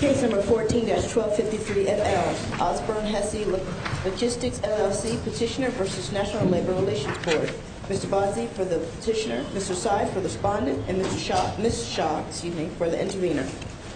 Case number 14-1253 et al. Osborne Hesse Logistics LLC petitioner versus National Labor Relations Board. Mr. Bozzi for the petitioner, Mr. Sy for the respondent, and Ms. Shaw, for the intervener.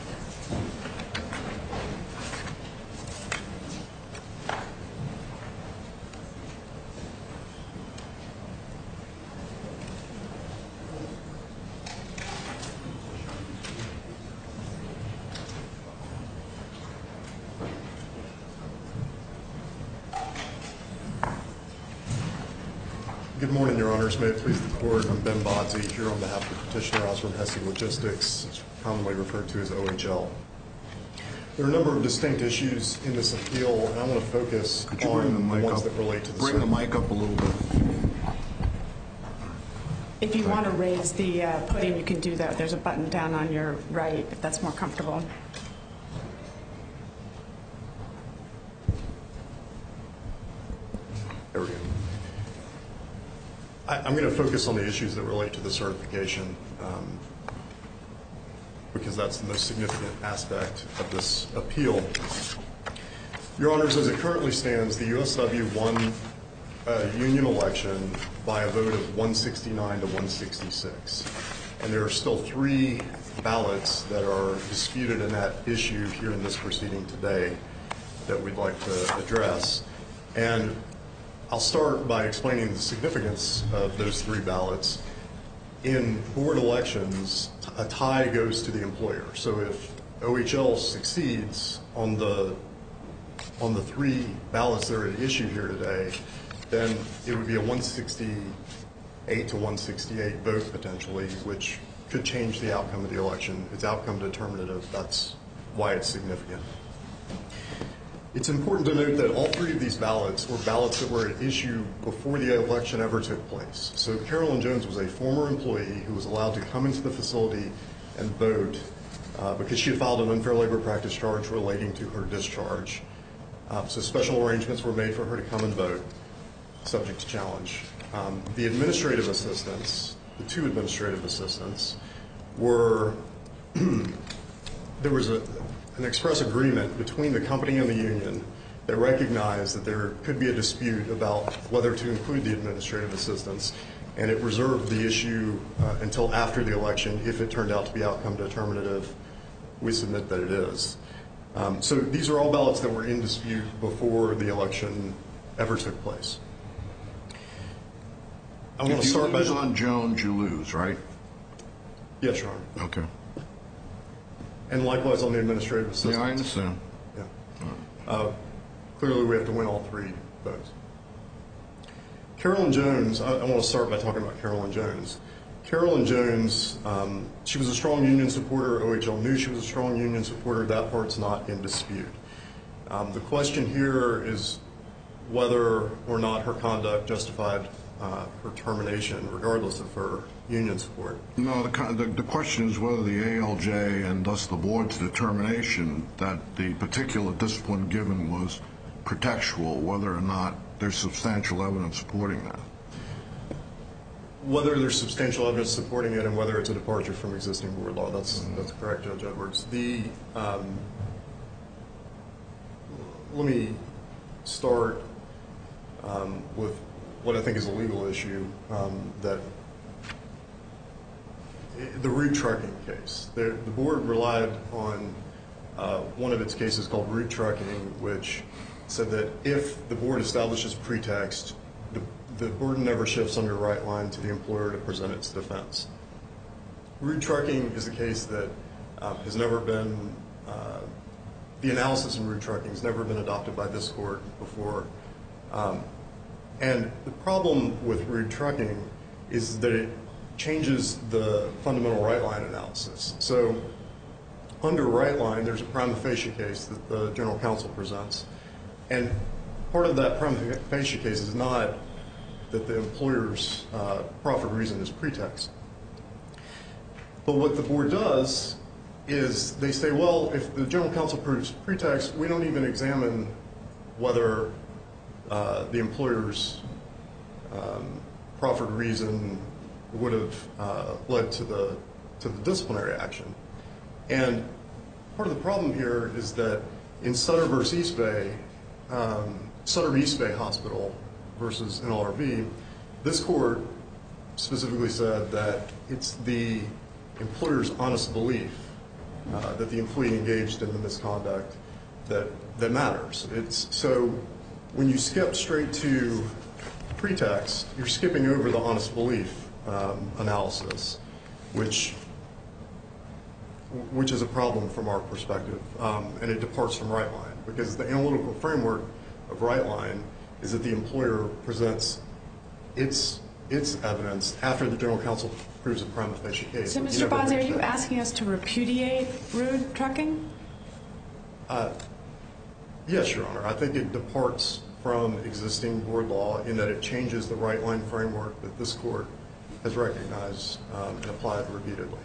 Good morning, Your Honors. May it please the Court, I'm Ben Bozzi here on behalf of the petitioner, Osborne Hesse Logistics, commonly referred to as OHL. There are a number of distinct issues in this appeal, and I want to focus on the ones that relate to the Bring the mic up a little bit. If you want to raise the podium, you can do that. There's a button down on your right, if that's more comfortable. There we go. I'm going to focus on the issues that relate to the certification because that's the most significant aspect of this appeal. Your Honors, as it currently stands, the USW won a union election by a vote of 169 to 166. And there are still 3 ballots that are disputed in that issue here in this proceeding today that we'd like to address. And I'll start by explaining the significance of those 3 ballots. In board elections, a tie goes to the employer. So if OHL succeeds on the 3 ballots that are at issue here today, then it would be a 168 to 168 vote potentially, which could change the outcome of the election. It's outcome determinative. That's why it's significant. It's important to note that all 3 of these ballots were ballots that were at issue before the election ever took place. So Carolyn Jones was a former employee who was allowed to come into the facility and vote because she had filed an unfair labor practice charge relating to her discharge. So special arrangements were made for her to come and vote, subject to challenge. The administrative assistants, the 2 administrative assistants, were there was an express agreement between the company and the union that recognized that there could be a dispute about whether to include the administrative assistants, and it reserved the issue until after the election. If it turned out to be outcome determinative, we submit that it is. So these are all ballots that were in dispute before the election ever took place. I want to start by... If you lose on Jones, you lose, right? Yes, Your Honor. Okay. And likewise on the administrative assistants. Yeah, I understand. Yeah. Clearly, we have to win all 3 votes. Carolyn Jones, I want to start by talking about Carolyn Jones. Carolyn Jones, she was a strong union supporter. OHL knew she was a strong union supporter. That part's not in dispute. The question here is whether or not her conduct justified her termination, regardless of her union support. No, the question is whether the ALJ and thus the board's determination that the particular discipline given was pretextual, whether or not there's substantial evidence supporting that. Whether there's substantial evidence supporting it and whether it's a departure from existing board law, that's correct, Judge Edwards. Let me start with what I think is a legal issue, that the route trucking case. The board relied on one of its cases called route trucking, which said that if the board establishes pretext, the burden never shifts under right line to the employer to present its defense. Route trucking is a case that has never been, the analysis in route trucking has never been adopted by this court before. And the problem with route trucking is that it changes the fundamental right line analysis. So under right line, there's a prima facie case that the general counsel presents. And part of that prima facie case is not that the employer's proffered reason is pretext. But what the board does is they say, well, if the general counsel proves pretext, we don't even examine whether the employer's proffered reason would have led to the disciplinary action. And part of the problem here is that in Sutter v. East Bay, Sutter East Bay Hospital versus NLRB, this court specifically said that it's the employer's honest belief that the employee engaged in the misconduct that matters. So when you skip straight to pretext, you're skipping over the honest belief analysis, which is a problem from our perspective, and it departs from Rightline, because the analytical framework of Rightline is that the employer presents its evidence after the general counsel proves a prima facie case. So, Mr. Bozzi, are you asking us to repudiate Rude Trucking? Yes, Your Honor. I think it departs from existing board law in that it changes the Rightline framework that this court has recognized and applied repeatedly.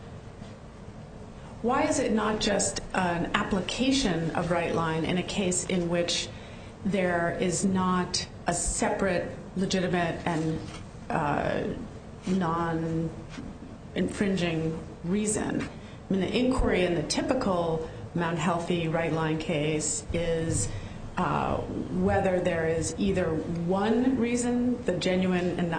Why is it not just an application of Rightline in a case in which there is not a separate, legitimate, and non-infringing reason? I mean, the inquiry in the typical Mount Healthy Rightline case is whether there is either one reason, the genuineness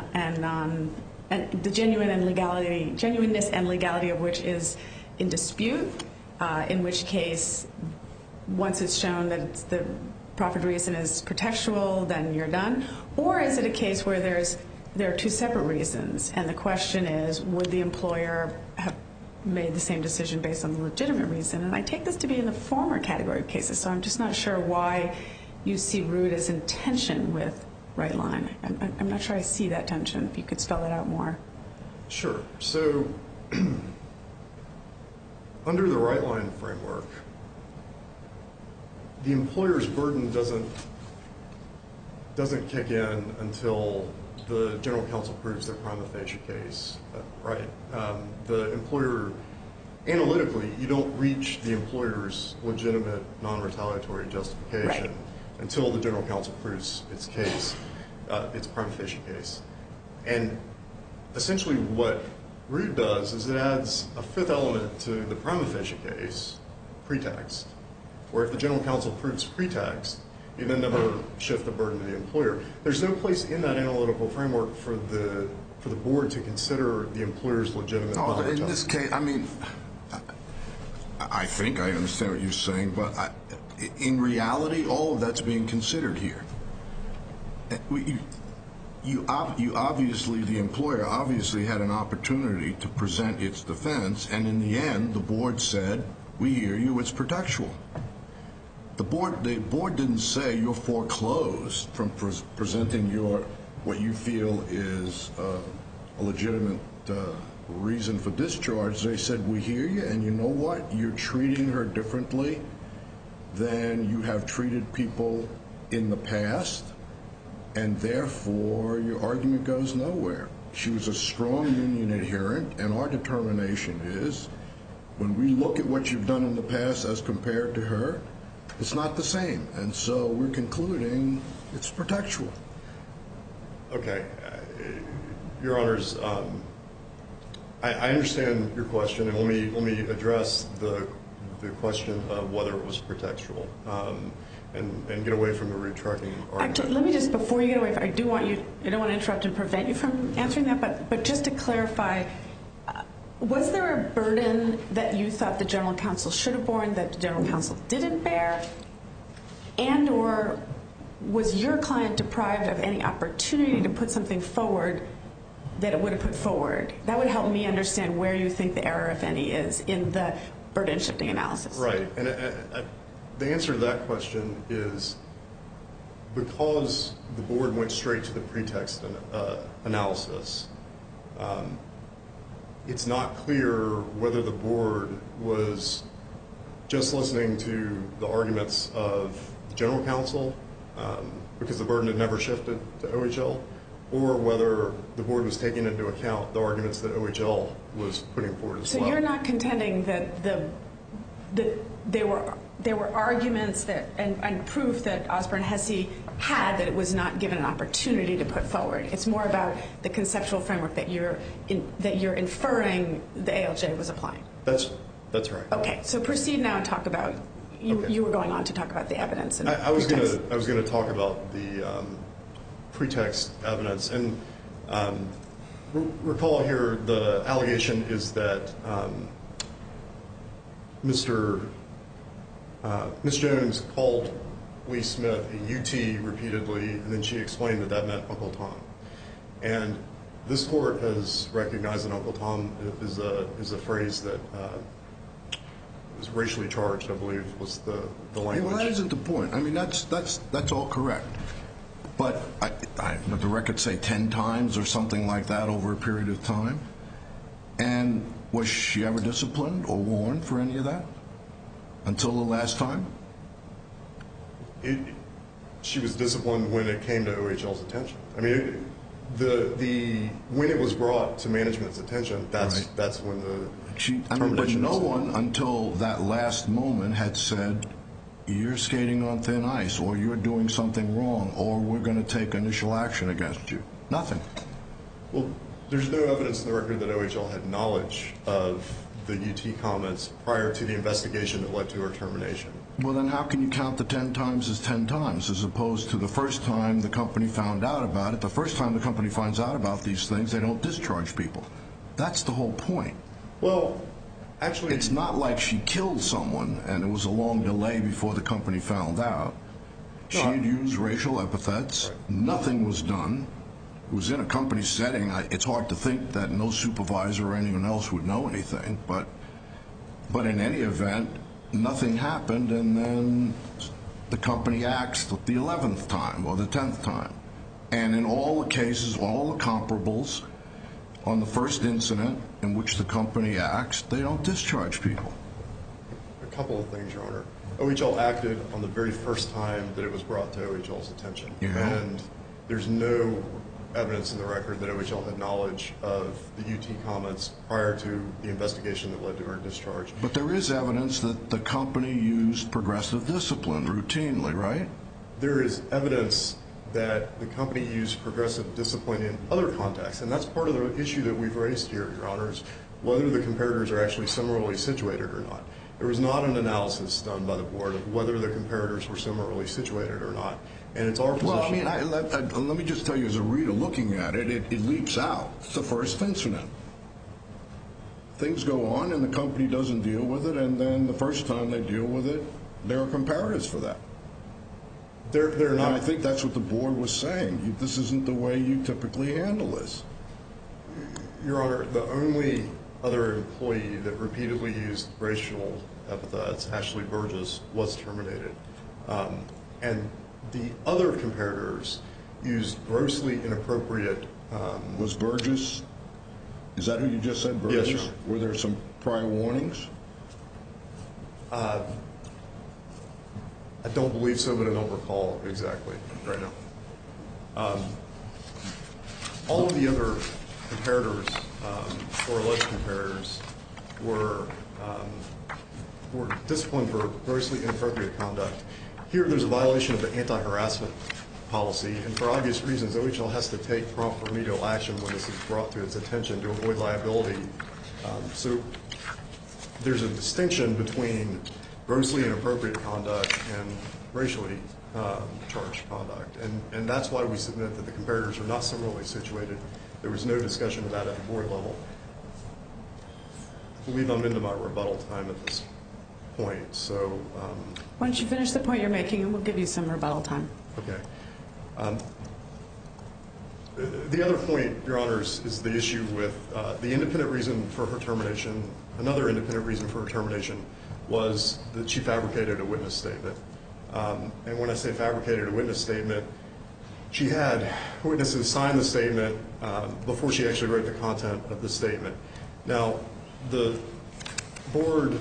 and legality of which is in dispute, in which case, once it's shown that the proffered reason is pretextual, then you're done. Or is it a case where there are two separate reasons, and the question is, would the employer have made the same decision based on the legitimate reason? And I take this to be in the former category of cases, so I'm just not sure why you see Rude as in tension with Rightline. I'm not sure I see that tension. If you could spell that out more. Sure. So under the Rightline framework, the employer's burden doesn't kick in until the general counsel proves their prima facie case, right? The employer, analytically, you don't reach the employer's legitimate non-retaliatory justification until the general counsel proves its case, its prima facie case. And essentially what Rude does is it adds a fifth element to the prima facie case, pretext, where if the general counsel proves pretext, you then never shift the burden to the employer. There's no place in that analytical framework for the board to consider the employer's legitimate non-retaliatory. In this case, I mean, I think I understand what you're saying, but in reality, all of that's being considered here. You obviously, the employer obviously had an opportunity to present its defense, and in the end, the board said, we hear you, it's pretextual. The board didn't say you're foreclosed from presenting what you feel is a legitimate reason for discharge. They said, we hear you, and you know what? You're treating her differently than you have treated people in the past, and therefore your argument goes nowhere. She was a strong union adherent, and our determination is, when we look at what you've done in the past as compared to her, it's not the same. And so we're concluding it's pretextual. Okay. Your Honors, I understand your question, and let me address the question of whether it was pretextual, and get away from the Rude Trucking argument. Actually, let me just, before you get away, I don't want to interrupt and prevent you from answering that, but just to clarify, was there a burden that you thought the general counsel should have borne that the general counsel didn't bear, and or was your client deprived of any opportunity to put something forward that it would have put forward? That would help me understand where you think the error, if any, is in the burden shifting analysis. Right. And the answer to that question is because the board went straight to the pretext analysis, it's not clear whether the board was just listening to the arguments of the general counsel, because the burden had never shifted to OHL, or whether the board was taking into account the arguments that OHL was putting forward as well. So you're not contending that there were arguments that and proof that Osborne Hesse had that it was not given an opportunity to put forward. It's more about the conceptual framework that you're inferring the ALJ was applying. That's That's right. Okay, so proceed now and talk about, you were going on to talk about the evidence. And I was going to talk about the pretext evidence. And recall here, the allegation is that Ms. Jones called Lee Smith a UT repeatedly, and then she explained that that meant Uncle Tom. And this court has recognized that Uncle Tom is a phrase that is racially charged, I believe, was the language. Well, that isn't the point. I mean, that's all correct. But let the record say 10 times or something like that over a period of time. And was she ever disciplined or warned for any of that until the last time? She was disciplined when it came to OHL's attention. I mean, when it was brought to management's attention, that's when the termination. But no one until that last moment had said, you're skating on thin ice, or you're doing something wrong, or we're going to take initial action against you. Nothing. Well, there's no evidence in the record that OHL had knowledge of the UT comments prior to the investigation that led to her termination. Well, then how can you count the 10 times as 10 times as opposed to the first time the company found out about it? The first time the company finds out about these things, they don't discharge people. That's the whole point. Well, actually, it's not like she killed someone and it was a long delay before the company found out. She had used racial epithets. Right. Nothing was done. It was in a company setting. It's hard to think that no supervisor or anyone else would know anything. But in any event, nothing happened, and then the company acts the 11th time or the 10th time. And in all the cases, all the comparables, on the first incident in which the company acts, they don't discharge people. A couple of things, Your Honor. OHL acted on the very first time that it was brought to OHL's attention. Yeah. And there's no evidence in the record that OHL had knowledge of the UT comments prior to the investigation that led to her discharge. But there is evidence that the company used progressive discipline routinely, right? There is evidence that the company used progressive discipline in other contexts, and that's part of the issue that we've raised here, Your Honors, whether the comparators are actually similarly situated or not. There was not an analysis done by the board of whether the comparators were similarly situated or not. And it's our position. Well, I mean, let me just tell you, as a reader looking at it, it leaps out. It's the first incident. Things go on, and the company doesn't deal with it, and then the first time they deal with it, there are comparators for that. They're not. And I think that's what the board was saying. This isn't the way you typically handle this. Your Honor, the only other employee that repeatedly used racial epithets, Ashley Burgess, was terminated. And the other comparators used grossly inappropriate. Was Burgess, is that who you just said, Burgess? Yes, Your Honor. Were there some prior warnings? I don't believe so, but I don't recall exactly right now. All of the other comparators, or alleged comparators, were disciplined for grossly inappropriate conduct. Here, there's a violation of the anti-harassment policy, and for obvious reasons, OHL has to take prompt remedial action when this is brought to its attention to avoid liability. So there's a distinction between grossly inappropriate conduct and racially charged conduct, and that's why we submit that the comparators are not similarly situated. There was no discussion of that at the board level. I believe I'm into my rebuttal time at this point, so. Why don't you finish the point you're making, and we'll give you some rebuttal time. Okay. The other point, Your Honors, is the issue with the independent reason for her termination. Another independent reason for her termination was that she fabricated a witness statement. And when I say fabricated a witness statement, she had witnesses sign the statement before she actually wrote the content of the statement. Now, the board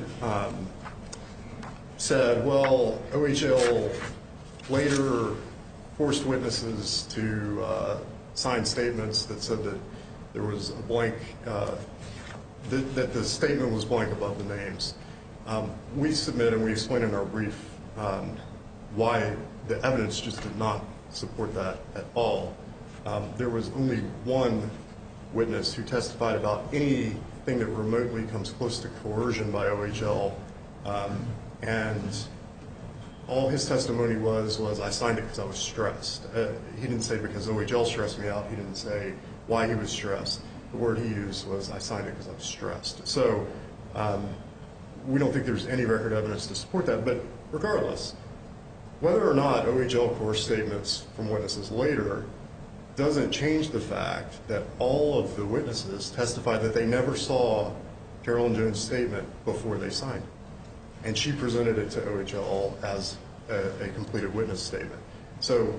said, well, OHL later forced witnesses to sign statements that said that there was a blank, that the statement was blank above the names. We submit and we explain in our brief why the evidence just did not support that at all. There was only one witness who testified about anything anything that remotely comes close to coercion by OHL. And all his testimony was I signed it because I was stressed. He didn't say because OHL stressed me out. He didn't say why he was stressed. The word he used was I signed it because I was stressed. So we don't think there's any record evidence to support that. But regardless, whether or not OHL coerced statements from witnesses later doesn't change the fact that all of the witnesses testified that they never saw Carolyn Jones' statement before they signed it. And she presented it to OHL as a completed witness statement. So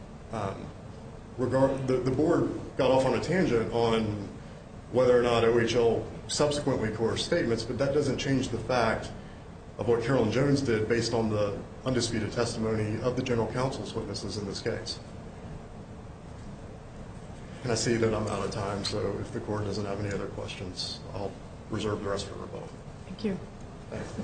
the board got off on a tangent on whether or not OHL subsequently coerced statements, but that doesn't change the fact of what Carolyn Jones did based on the undisputed testimony of the general counsel's witnesses in this case. And I see that I'm out of time, so if the court doesn't have any other questions, I'll reserve the rest for rebuttal. Thank you. Thank you.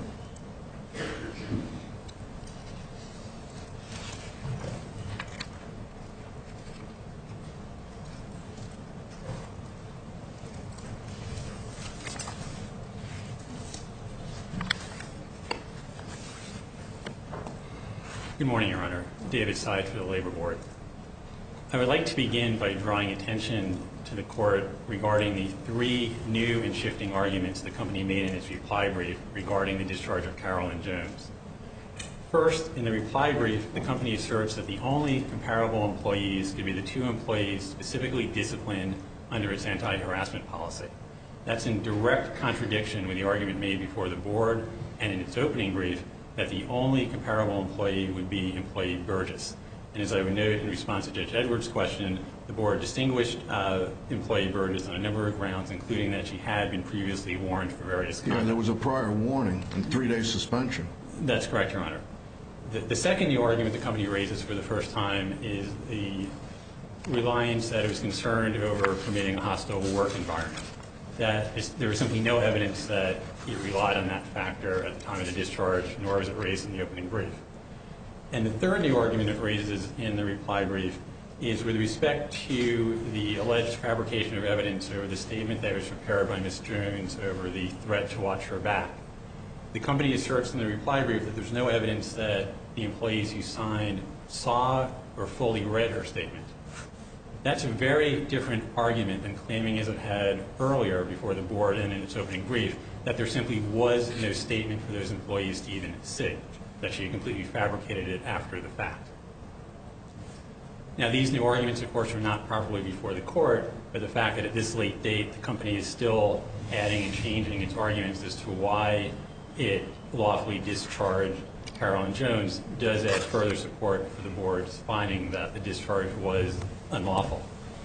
Good morning, Your Honor. David Seid for the Labor Board. I would like to begin by drawing attention to the court regarding the three new and shifting arguments the company made in its reply brief regarding the discharge of Carolyn Jones. First, in the reply brief, the company asserts that the only comparable employees could be the two employees specifically disciplined under its anti-harassment policy. That's in direct contradiction with the argument made before the board and in its opening brief that the only comparable employee would be employee Burgess. And as I would note in response to Judge Edwards' question, the board distinguished employee Burgess on a number of grounds, including that she had been previously warned for various conduct. Yeah, there was a prior warning and 3-day suspension. That's correct, Your Honor. The second new argument the company raises for the first time is the reliance that it was concerned over permitting a hostile work environment. There was simply no evidence that it relied on that factor at the time of the discharge, nor was it raised in the opening brief. And the third new argument it raises in the reply brief is with respect to the alleged fabrication of evidence over the statement that was prepared by Ms. Jones over the threat to watch her back. The company asserts in the reply brief that there's no evidence that the employees who signed saw or fully read her statement. That's a very different argument than claiming, as it had earlier before the board and in its opening brief, that there simply was no statement for those employees to even see, that she completely fabricated it after the fact. Now, these new arguments, of course, are not properly before the court, but the fact that at this late date the company is still adding and changing its arguments as to why it lawfully discharged Carolyn Jones does add further support for the board's finding that the discharge was unlawful.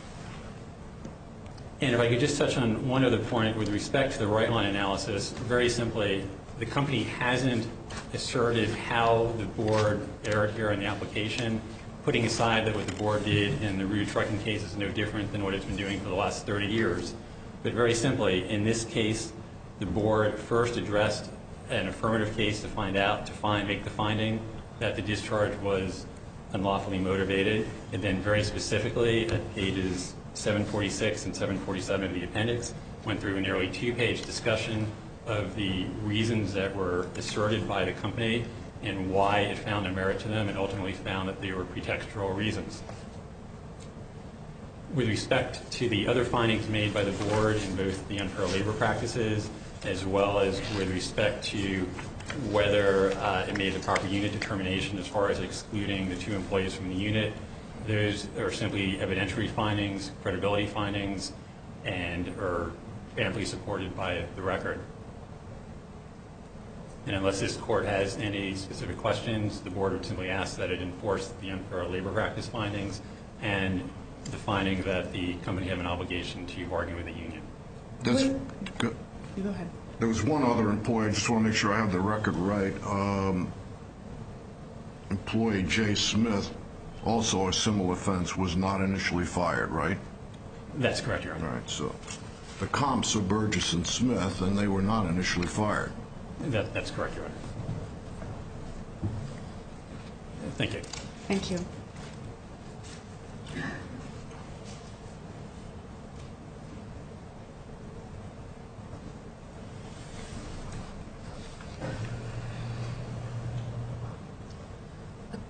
And if I could just touch on one other point with respect to the right-line analysis, very simply, the company hasn't asserted how the board erred here in the application, putting aside that what the board did in the Rude Trucking case is no different than what it's been doing for the last 30 years. But very simply, in this case, the board first addressed an affirmative case to make the finding that the discharge was unlawfully motivated, and then very specifically at pages 746 and 747 of the appendix went through a nearly 2-page discussion of the reasons that were asserted by the company and why it found a merit to them, and ultimately found that they were pretextual reasons. With respect to the other findings made by the board in both the unfair labor practices as well as with respect to whether it made the proper unit determination as far as excluding the two employees from the unit, those are simply evidentiary findings, credibility findings, and are amply supported by the record. And unless this court has any specific questions, the board would simply ask that it enforce the unfair labor practice findings and the finding that the company have an obligation to bargain with the union. You go ahead. There was one other employee, I just want to make sure I have the record right. Employee Jay Smith, also a similar offense, was not initially fired, right? That's correct, Your Honor. All right, so the comps are Burgess and Smith, and they were not initially fired. That's correct, Your Honor. Thank you. Thank you.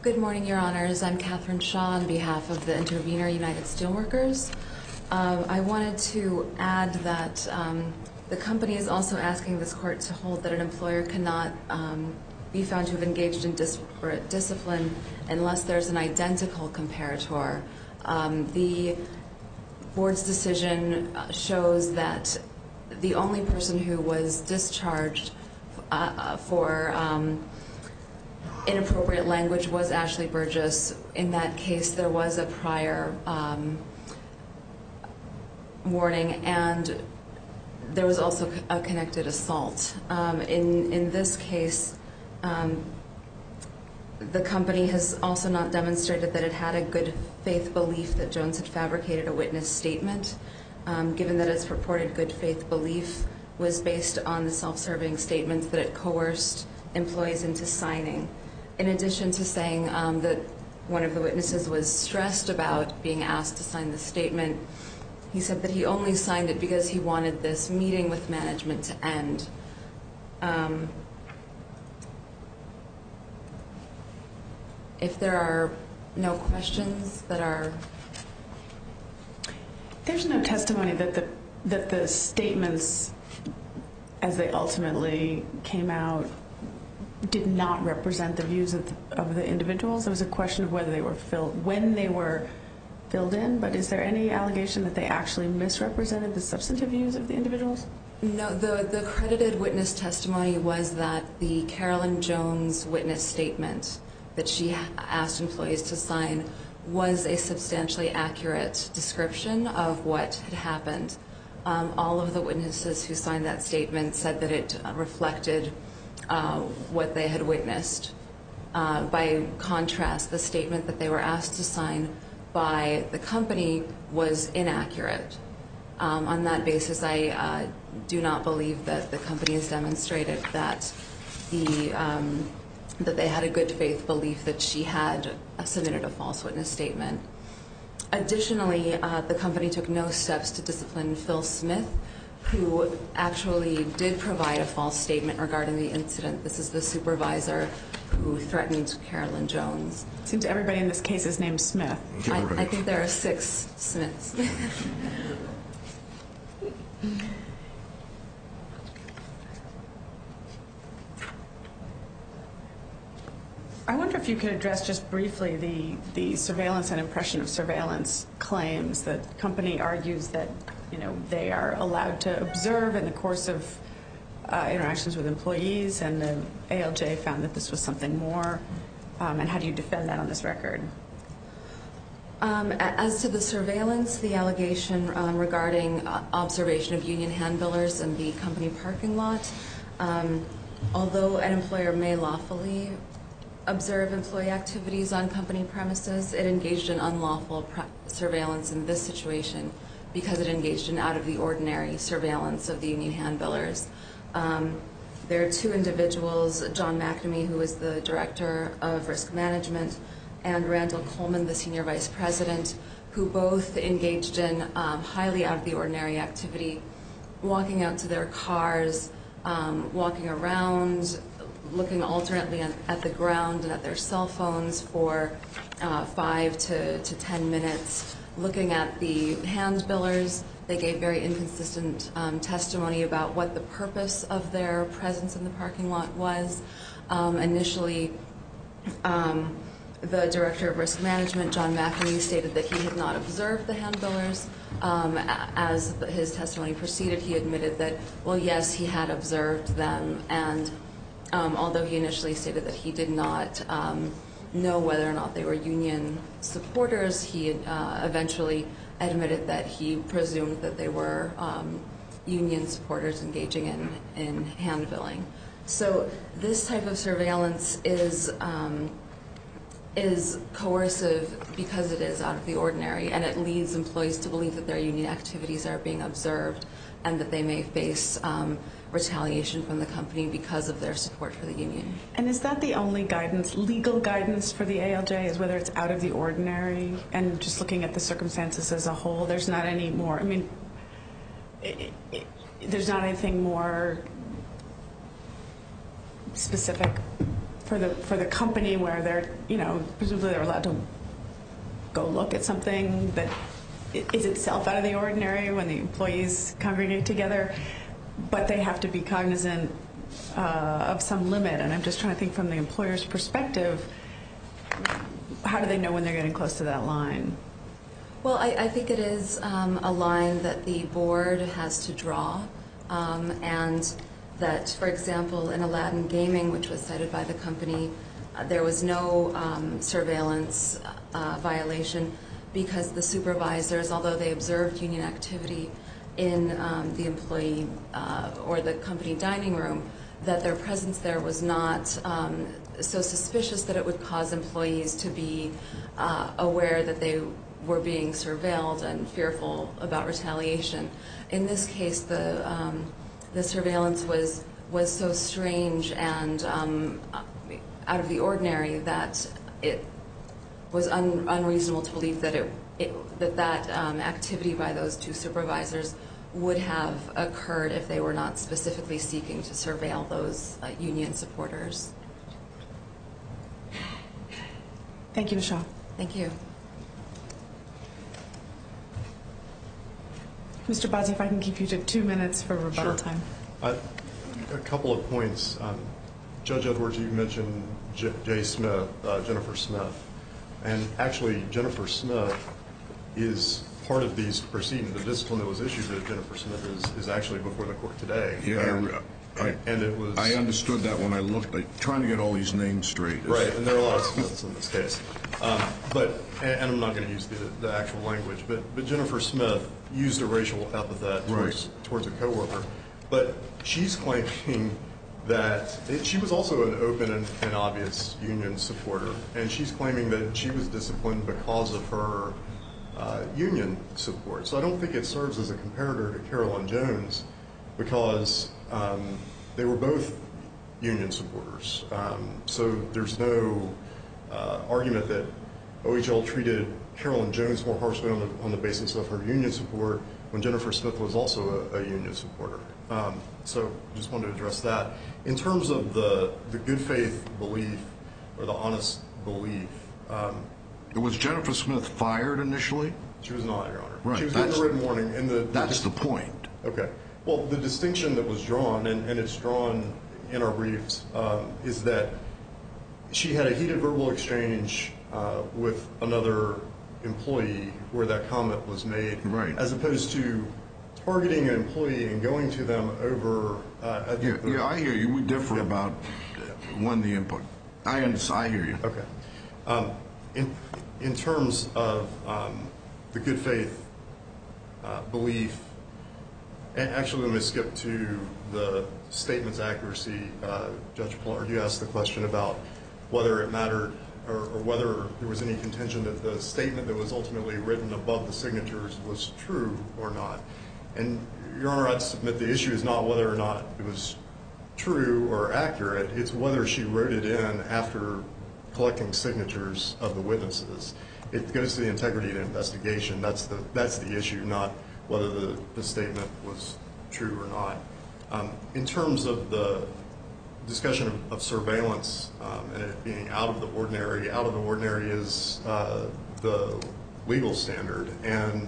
Good morning, Your Honors. I'm Catherine Shaw on behalf of the Intervenor United Steelworkers. I wanted to add that the company is also asking this court to hold that an employer cannot be found to have engaged in disparate discipline unless there's an identical comparator. The board's decision shows that the only person who was discharged for inappropriate language was Ashley Burgess. In that case, there was a prior warning, and there was also a connected assault. In this case, the company has also not demonstrated that it had a good faith belief that Jones had fabricated a witness statement, given that its purported good faith belief was based on the self-serving statements that it coerced employees into signing. In addition to saying that one of the witnesses was stressed about being asked to sign the statement, he said that he only signed it because he wanted this meeting with management to end. If there are no questions that are... There's no testimony that the statements, as they ultimately came out, did not represent the views of the individuals. It was a question of whether they were when they were filled in, but is there any allegation that they actually misrepresented the substantive views of the individuals? No, the credited witness testimony was that the Carolyn Jones witness statement that she asked employees to sign was a substantially accurate description of what had happened. All of the witnesses who signed that statement said that it reflected what they had witnessed. By contrast, the statement that they were asked to sign by the company was inaccurate. On that basis, I do not believe that the company has demonstrated that that they had a good faith belief that she had submitted a false witness statement. Additionally, the company took no steps to discipline Phil Smith, who actually did provide a false statement regarding the incident. This is the supervisor who threatened Carolyn Jones. It seems everybody in this case is named Smith. I think there are 6 Smiths. I wonder if you could address just briefly the surveillance and impression of surveillance claims. The company argues that they are allowed to observe in the course of interactions with employees, and the ALJ found that this was something more. And how do you defend that on this record? As to the surveillance, the allegation regarding observation of union handbillers in the company parking lot, although an employer may lawfully observe employee activities on company premises, it engaged in unlawful surveillance in this situation because it engaged in out-of-the-ordinary surveillance of the union handbillers. There are 2 individuals, John McNamee, who is the Director of Risk Management, and Randall Coleman, the Senior Vice President, who both engaged in highly out-of-the-ordinary activity, walking out to their cars, walking around, looking alternately at the ground and at their cell phones for 5 to 10 minutes, looking at the handbillers. They gave very inconsistent testimony about what the purpose of their presence in the parking lot was. Initially, the Director of Risk Management, John McNamee, stated that he had not observed the handbillers. As his testimony proceeded, he admitted that, well, yes, he had observed them, and although he initially stated that he did not know whether or not they were union supporters, he eventually admitted that he presumed that they were union supporters engaging in handbilling. So this type of surveillance is coercive because it is out of the ordinary, and it leads employees to believe that their union activities are being observed and that they may face retaliation from the company because of their support for the union. And is that the only guidance, legal guidance for the ALJ, is whether it's out of the ordinary? And just looking at the circumstances as a whole, there's not any more, I mean, there's not anything more specific for the company where they're, presumably they're allowed to go look at something that is itself out of the ordinary when the employees congregate together, but they have to be cognizant of some limit. And I'm just trying to think from the employer's perspective, how do they know when they're getting close to that line? Well, I think it is a line that the board has to draw, and that, for example, in Aladdin Gaming, which was cited by the company, there was no surveillance violation because the supervisors, although they observed union activity in the employee or the company dining room, that their presence there was not so suspicious that it would cause employees to be aware that they were being surveilled and fearful about retaliation. In this case, the surveillance was so strange and out of the ordinary that it was unreasonable to believe that that activity by those two supervisors would have occurred if they were not specifically seeking to surveil those union supporters. Thank you, Michelle. Thank you. Mr. Bazzi, if I can keep you to 2 minutes for rebuttal Sure. time. A couple of points. Judge Edwards, you mentioned Jennifer Smith. And actually, Jennifer Smith is part of these proceedings. The discipline that was issued to Jennifer Smith is actually before the court today. Yeah, and it was. I understood that when I looked, trying to get all these names straight. Right, and there are a lot of Smiths in this case. And I'm not going to use the actual language, but Jennifer Smith used a racial epithet towards a coworker. But she's claiming that she was also an open and obvious union supporter, and she's claiming that she was disciplined because of her union support. So I don't think it serves as a comparator to Carolyn Jones because they were both union supporters. So there's no argument that OHL treated Carolyn Jones more harshly on the basis of her union support when Jennifer Smith was also a union supporter. So just wanted to address that. In terms of the good faith belief or the honest belief. Was Jennifer Smith fired initially? She was not, Your Honor. Right. She was given a written warning. That's the point. Okay. Well, the distinction that was drawn, and it's drawn in our briefs, is that she had a heated verbal exchange with another employee where that comment was made, right, as opposed to targeting an employee and going to them over. I hear you. We differ about when the input. I hear you. Okay. In terms of the good faith belief, and actually let me skip to the statement's accuracy. Judge Pollard, you asked the question about whether it mattered or whether there was any contention that the statement that was ultimately written above the signatures was true or not. And, Your Honor, I'd submit the issue is not whether or not it was true or accurate. It's whether she wrote it in after collecting signatures of the witnesses. It goes to the integrity of the investigation. That's the issue, not whether the statement was true or not. In terms of the discussion of surveillance and it being out of the ordinary is the legal standard. And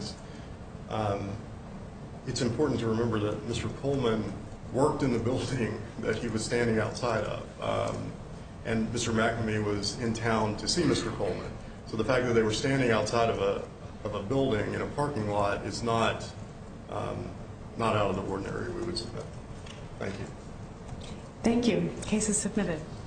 it's important to remember that Mr. Coleman worked in the building that he was standing outside of. And Mr. McNamee was in town to see Mr. Coleman. So the fact that they were standing outside of a building in a parking lot is not out of the ordinary, we would submit. Thank you. Thank you. Case is submitted.